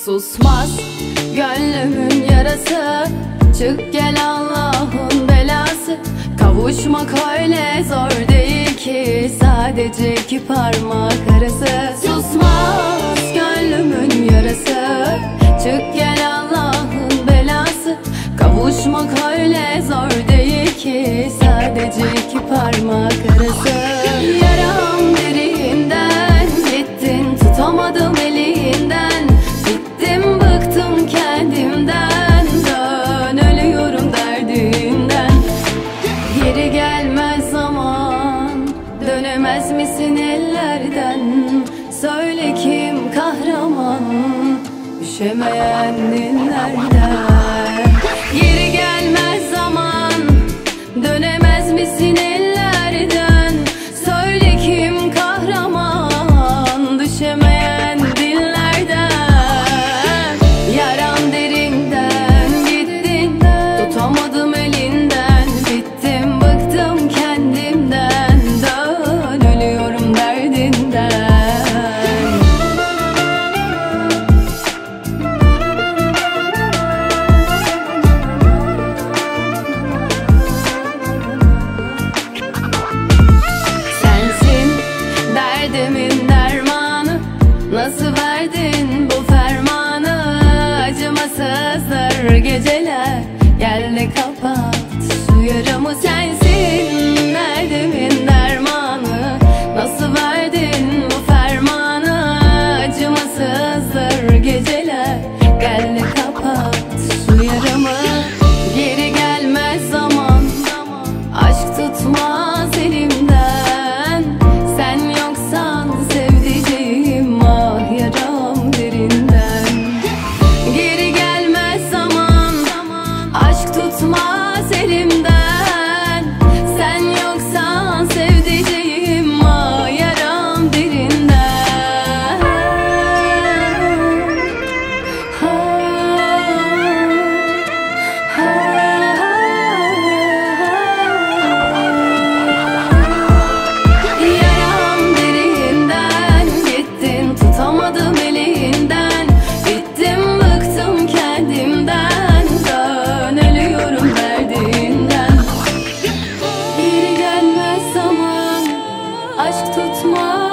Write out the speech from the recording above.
Susmaz gönlümün yarası, çık gel Allah'ın belası. Kavuşmak öyle zor değil ki, sadece iki parmak arası. Susmaz gönlümün yarası, çık gel Allah'ın belası. Kavuşmak öyle zor değil ki, sadece iki parmak arası. Yaram derinden, gittin tutamadım elinden. Bittim bıktım kendimden, dön ölüyorum derdinden. Geri gelmez zaman, dönemez misin ellerden? Söyle kim kahraman, üşemeyen dinlerden. Geri gelmez zaman, dönemez misin ellerden? Söyle kim kahraman, düşemeyen dinlerden. Yaram derinden, gittin tutamadım elinden. Bittim bıktım kendimden, dön ölüyorum derdinden. Derdimin dermanı, nasıl verdin bu fermanı? Acımasızdır geceler, gel de kapat şu yaramı. Sensin derdimin dermanı, nasıl verdin bu fermanı? Acımasızdır geceler, gel de kapat şu yaramı. Geri gelmez zaman, aşk tutmaz elimden. Sen yoksan sevdiceğim, ah yaram derinden. Geri gelmez zaman, aşk tutmaz elimden. Sen yoksan sevdiceğim, ah yaram derinden. Yaram derinden, gittin tutamadım elinden. Bittim bıktım kendimden, dön ölüyorum derdinden. Geri gelmez zaman, aşk tutmaz